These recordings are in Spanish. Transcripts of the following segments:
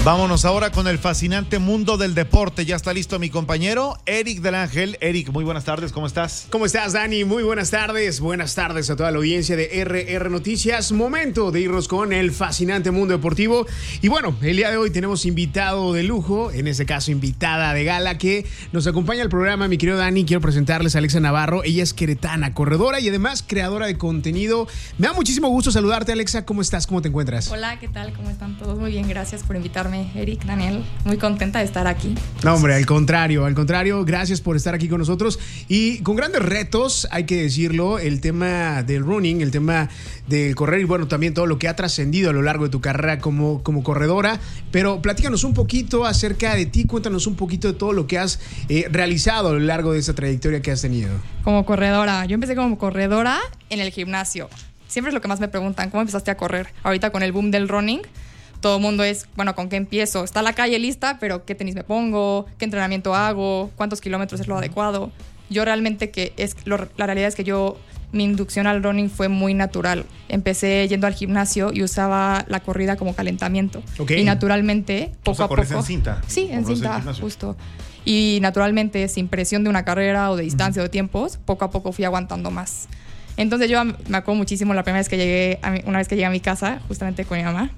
Vámonos ahora con el fascinante mundo del deporte. Ya está listo mi compañero Eric del Ángel. Eric, muy buenas tardes, ¿cómo estás? ¿Cómo estás, Dani? Muy buenas tardes. Buenas tardes a toda la audiencia de RR Noticias. Momento de irnos con el fascinante mundo deportivo. Y bueno, el día de hoy tenemos invitado de lujo, en este caso invitada de gala, que nos acompaña al programa, mi querido Dani. Quiero presentarles a Alexa Navarro. Ella es queretana, corredora y además creadora de contenido. Me da muchísimo gusto saludarte, Alexa. ¿Cómo estás? ¿Cómo te encuentras? Hola, ¿qué tal? ¿Cómo están todos? Muy bien, gracias por invitarme, Eric, Daniel. Muy contenta de estar aquí. No, hombre, al contrario. Gracias por estar aquí con nosotros. Y con grandes retos, hay que decirlo, el tema del running, el tema del correr y bueno, también todo lo que ha trascendido a lo largo de tu carrera como corredora. Pero platícanos un poquito acerca de ti, cuéntanos un poquito de todo lo que has realizado a lo largo de esa trayectoria que has tenido. Como corredora, yo empecé como corredora en el gimnasio. Siempre es lo que más me preguntan, ¿cómo empezaste a correr? Ahorita con el boom del running, todo el mundo es, bueno, ¿con qué empiezo? Está la calle lista, pero ¿qué tenis me pongo? ¿Qué entrenamiento hago? ¿Cuántos kilómetros es lo adecuado? Yo realmente la realidad es que mi inducción al running fue muy natural. Empecé yendo al gimnasio y usaba la corrida como calentamiento. Okay. Y naturalmente, poco a poco... ¿En cinta? Sí, en cinta, justo. Y naturalmente, sin presión de una carrera o de distancia o de tiempos, poco a poco fui aguantando más. Entonces yo me acuerdo muchísimo una vez que llegué a mi casa, justamente con mi mamá,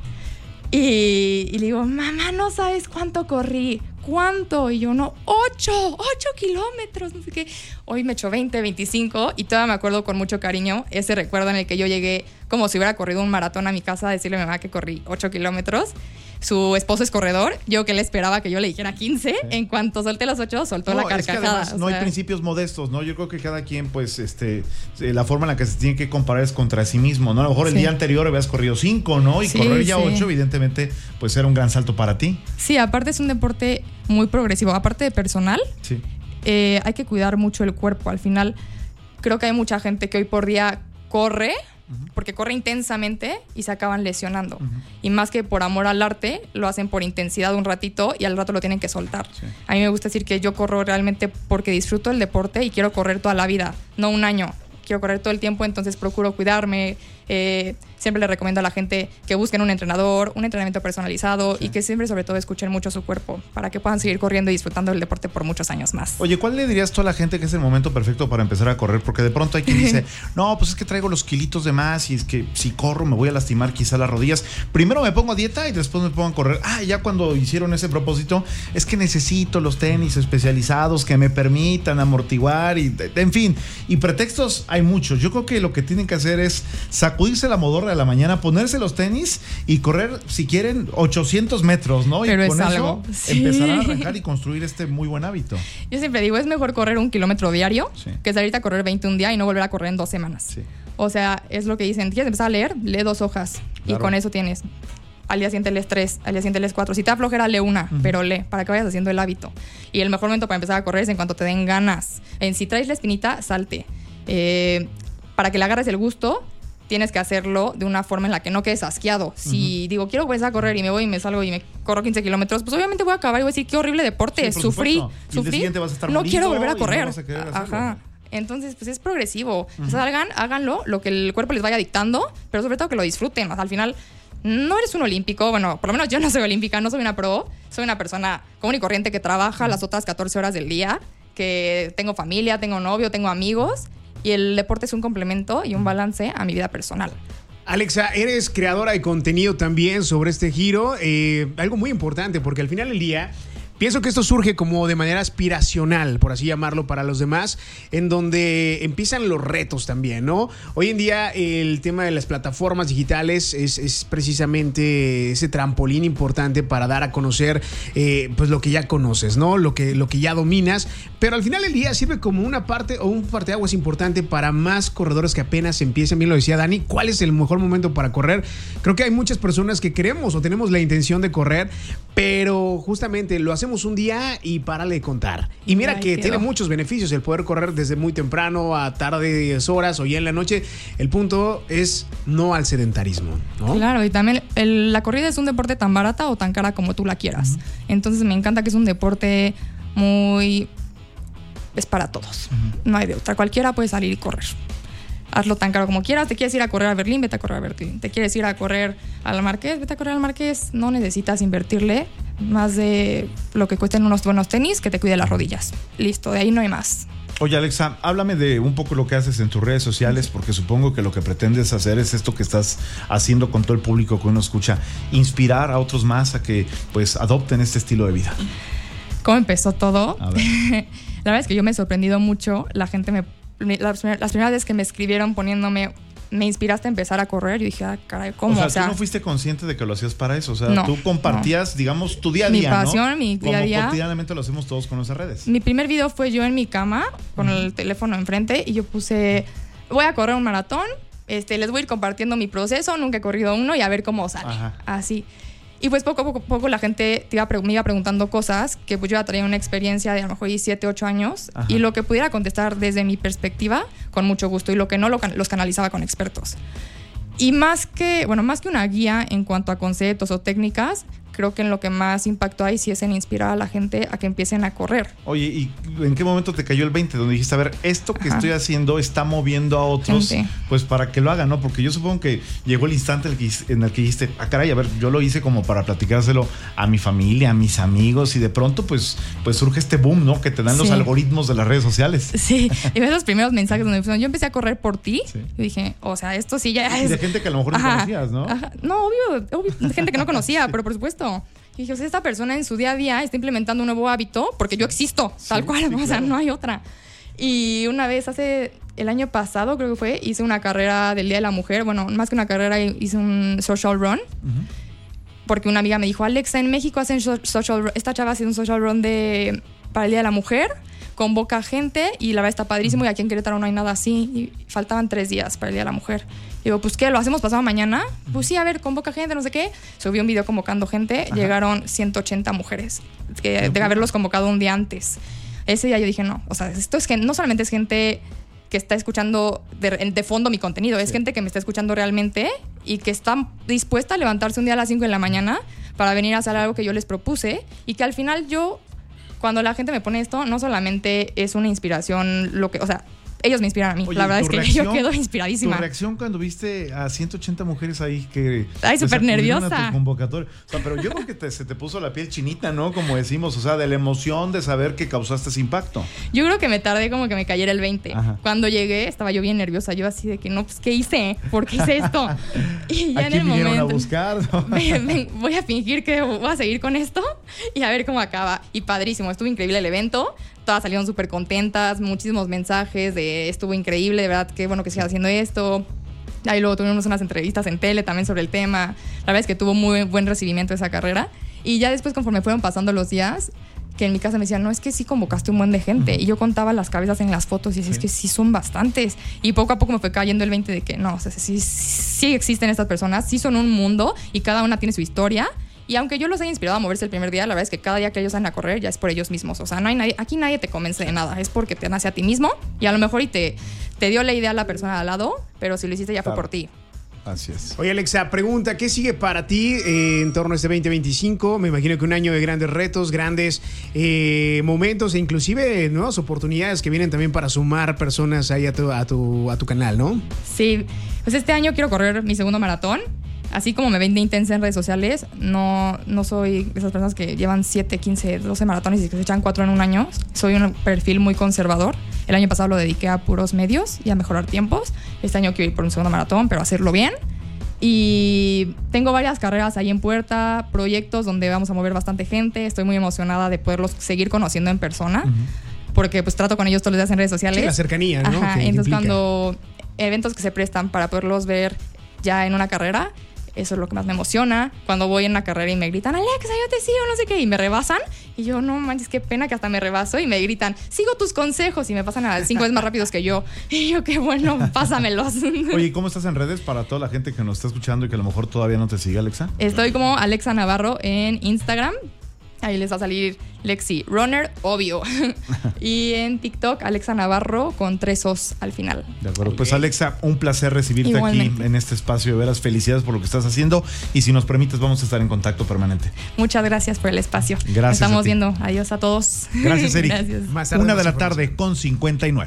y le digo, mamá, no sabes cuánto corrí. ¿Cuánto? Y yo, no, 8 kilómetros, no sé qué. Hoy me echó 20, 25 y todavía me acuerdo con mucho cariño ese recuerdo en el que yo llegué como si hubiera corrido un maratón a mi casa a decirle a mi mamá que corrí 8 kilómetros. Su esposo es corredor, yo que le esperaba que yo le dijera 15, sí. En cuanto solté los 8, soltó la carcajada. Es que además no hay principios modestos, ¿no? Yo creo que cada quien, pues, la forma en la que se tiene que comparar es contra sí mismo, ¿no? A lo mejor el día anterior habías corrido 5, ¿no? Y correr ya 8, evidentemente, pues era un gran salto para ti. Sí, aparte es un deporte muy progresivo, aparte de personal, hay que cuidar mucho el cuerpo. Al final, creo que hay mucha gente que hoy por día corre, porque corre intensamente y se acaban lesionando. Y más que por amor al arte, lo hacen por intensidad un ratito y al rato lo tienen que soltar. Sí. A mí me gusta decir que yo corro realmente porque disfruto el deporte y quiero correr toda la vida, no un año. Quiero correr todo el tiempo, entonces procuro cuidarme. Siempre le recomiendo a la gente que busquen un entrenador, un entrenamiento personalizado y que siempre, sobre todo, escuchen mucho su cuerpo para que puedan seguir corriendo y disfrutando del deporte por muchos años más. Oye, ¿cuál le dirías tú a la gente que es el momento perfecto para empezar a correr? Porque de pronto hay quien dice, no, pues es que traigo los kilitos de más y es que si corro me voy a lastimar quizá las rodillas. Primero me pongo a dieta y después me pongo a correr. Ya cuando hicieron ese propósito, es que necesito los tenis especializados que me permitan amortiguar y, en fin. Y pretextos hay muchos. Yo creo que lo que tienen que hacer es sacudirse la modorra de la mañana, ponerse los tenis y correr, si quieren, 800 metros, ¿no? Pero y con eso empezarán a arrancar y construir este muy buen hábito. Yo siempre digo, es mejor correr 1 kilómetro diario que salir a correr 20 un día y no volver a correr en 2 semanas. Sí. O sea, es lo que dicen. ¿Quieres empezar a leer? Lee 2 hojas. Claro. Y con eso tienes. Al día siguiente lees 3, al día siguiente lees 4. Si te da flojera, lee 1, pero lee, para que vayas haciendo el hábito. Y el mejor momento para empezar a correr es en cuanto te den ganas. Si traes la espinita, salte. Para que le agarres el gusto, tienes que hacerlo de una forma en la que no quedes asqueado. Si digo, quiero empezar a correr y me voy y me salgo y me corro 15 kilómetros, pues obviamente voy a acabar y voy a decir, qué horrible deporte, sufrí. Vas a estar no quiero volver a correr. No vas a querer hacerlo. Entonces, pues es progresivo. Salgan, háganlo, lo que el cuerpo les vaya dictando, pero sobre todo que lo disfruten. O sea, al final, no eres un olímpico. Bueno, por lo menos yo no soy olímpica, no soy una pro. Soy una persona común y corriente que trabaja las otras 14 horas del día, que tengo familia, tengo novio, tengo amigos. Y el deporte es un complemento y un balance a mi vida personal. Alexa, eres creadora de contenido también sobre este giro. Algo muy importante, porque al final del día pienso que esto surge como de manera aspiracional, por así llamarlo, para los demás, en donde empiezan los retos también, ¿no? Hoy en día el tema de las plataformas digitales es precisamente ese trampolín importante para dar a conocer pues lo que ya conoces, ¿no? Lo que ya dominas, pero al final del día sirve como una parte o un parteaguas importante para más corredores que apenas empiezan. Bien lo decía Dani, ¿cuál es el mejor momento para correr? Creo que hay muchas personas que queremos o tenemos la intención de correr, pero justamente lo hacemos un día y párale de contar. Y mira que tiene muchos beneficios el poder correr desde muy temprano a tardes horas o ya en la noche. El punto es no al sedentarismo, ¿no? Claro, y también la corrida es un deporte tan barata o tan cara como tú la quieras. Entonces me encanta que es un deporte es para todos. No hay de otra. Cualquiera puede salir y correr. hazlo tan caro como quieras. Te quieres ir a correr a Berlín, vete a correr a Berlín. Te quieres ir a correr a la Marqués, vete a correr al Marqués. No necesitas invertirle más de lo que cuesten unos buenos tenis que te cuide las rodillas. Listo, de ahí no hay más. Oye, Alexa, háblame de un poco lo que haces en tus redes sociales, porque supongo que lo que pretendes hacer es esto que estás haciendo con todo el público que uno escucha, inspirar a otros más a que pues adopten este estilo de vida. ¿Cómo empezó todo? A ver. La verdad es que yo me he sorprendido mucho. La gente las primeras veces que me escribieron poniéndome, me inspiraste a empezar a correr, yo dije, caray, ¿cómo? O sea, tú no fuiste consciente de que lo hacías para eso. O sea, tú compartías, digamos, tu día a día, mi pasión, ¿no? Mi día a día. Como cotidianamente lo hacemos todos con nuestras redes. Mi primer video fue yo en mi cama, con el teléfono enfrente, y yo puse, voy a correr un maratón, les voy a ir compartiendo mi proceso, nunca he corrido uno, y a ver cómo sale. Ajá. Así. Y pues poco a poco la gente me iba preguntando cosas que pues yo ya traía una experiencia de a lo mejor 7, 8 años. Ajá. Y lo que pudiera contestar desde mi perspectiva, con mucho gusto, y lo que no los canalizaba con expertos. Y más que una guía en cuanto a conceptos o técnicas, creo que en lo que más impacto hay sí es en inspirar a la gente a que empiecen a correr. Oye, ¿y en qué momento te cayó el 20? Donde dijiste, a ver, esto que estoy haciendo está moviendo a otros, pues para que lo hagan, ¿no? Porque yo supongo que llegó el instante en el que dijiste, caray, a ver, yo lo hice como para platicárselo a mi familia, a mis amigos, y de pronto pues surge este boom, ¿no? Que te dan los algoritmos de las redes sociales. Sí, y ves los primeros mensajes donde yo empecé a correr por ti, y dije, o sea, esto sí ya es... Y de gente que a lo mejor no conocías, ¿no? No, obvio, gente que no conocía, pero por supuesto. Y dije, o sea, esta persona en su día a día está implementando un nuevo hábito porque yo existo, tal cual, o sea, no hay otra. Y una vez el año pasado, creo que fue, hice una carrera del Día de la Mujer. Bueno, más que una carrera, hice un social run. Porque una amiga me dijo, Alexa, en México hacen social run. Esta chava hace un social run para el Día de la Mujer. Convoca gente y la verdad está padrísimo. Y aquí en Querétaro no hay nada así. Y faltaban 3 días para el Día de la Mujer. Digo, pues ¿qué? ¿Lo hacemos pasado mañana? Pues sí, a ver, convoca gente, no sé qué. Subí un video convocando gente. Ajá. Llegaron 180 mujeres. De haberlos convocado un día antes. Ese día yo dije, no. O sea, esto es que no solamente es gente que está escuchando de fondo mi contenido. Es gente que me está escuchando realmente y que está dispuesta a levantarse un día a las 5 de la mañana para venir a hacer algo que yo les propuse. Y que al final cuando la gente me pone esto, no solamente es una inspiración, o sea, ellos me inspiran a mí. Oye, la verdad es que yo quedo inspiradísima. ¿Tu reacción cuando viste a 180 mujeres ahí que... Ay, súper nerviosa. Tu convocatoria? O sea, pero yo creo que se te puso la piel chinita, ¿no? Como decimos, o sea, de la emoción de saber que causaste ese impacto. Yo creo que me tardé como que me cayera el 20. Ajá. Cuando llegué, estaba yo bien nerviosa. Yo así de que, no, pues, ¿qué hice? ¿Por qué hice esto? Y ya en el momento... a buscar, ¿no? Voy a fingir que voy a seguir con esto y a ver cómo acaba. Y padrísimo, estuvo increíble el evento. Todas salieron súper contentas, muchísimos mensajes de estuvo increíble, de verdad, qué bueno que sigas haciendo esto. Ahí luego tuvimos unas entrevistas en tele también sobre el tema. La verdad es que tuvo muy buen recibimiento esa carrera. Y ya después, conforme fueron pasando los días, que en mi casa me decían, no, es que sí convocaste un buen de gente. Y yo contaba las cabezas en las fotos y decía, es que sí son bastantes. Y poco a poco me fue cayendo el 20 de que no, o sea, sí existen estas personas, sí son un mundo y cada una tiene su historia. Y aunque yo los haya inspirado a moverse el primer día, la verdad es que cada día que ellos salen a correr ya es por ellos mismos. O sea, no hay nadie, aquí nadie te convence de nada. Es porque te nace a ti mismo y a lo mejor te dio la idea a la persona de al lado, pero si lo hiciste ya fue por ti. Así es. Oye, Alexa, pregunta, ¿qué sigue para ti en torno a este 2025? Me imagino que un año de grandes retos, grandes momentos e inclusive nuevas oportunidades que vienen también para sumar personas ahí a tu canal, ¿no? Sí, pues este año quiero correr mi segundo maratón. Así como me ven de intensa en redes sociales, no soy de esas personas que llevan 7, 15, 12 maratones y que se echan 4 en un año. Soy un perfil muy conservador. El año pasado lo dediqué a puros medios y a mejorar tiempos. Este año quiero ir por un segundo maratón, pero hacerlo bien. Y tengo varias carreras ahí en puerta, proyectos donde vamos a mover bastante gente. Estoy muy emocionada de poderlos seguir conociendo en persona, porque pues trato con ellos todos los días en redes sociales. Sí, la cercanía, ¿no? Ajá, entonces cuando eventos que se prestan para poderlos ver ya en una carrera, eso es lo que más me emociona. Cuando voy en una carrera y me gritan, Alexa, yo te sigo, no sé qué, y me rebasan, y yo, no manches, qué pena que hasta me rebaso, y me gritan, sigo tus consejos, y me pasan a 5 veces más rápidos que yo. Y yo, qué bueno, pásamelos. Oye, ¿y cómo estás en redes para toda la gente que nos está escuchando y que a lo mejor todavía no te sigue, Alexa? Estoy como Alexa Navarro en Instagram. Ahí les va a salir Lexi Runner, obvio. Y en TikTok, Alexa Navarro con 3 O's al final. De acuerdo. Pues Alexa, un placer recibirte aquí en este espacio. De veras, felicidades por lo que estás haciendo. Y si nos permites, vamos a estar en contacto permanente. Muchas gracias por el espacio. Gracias. Estamos viendo. Adiós a todos. Gracias, Eric. Gracias. Más tarde, 1:59 p.m.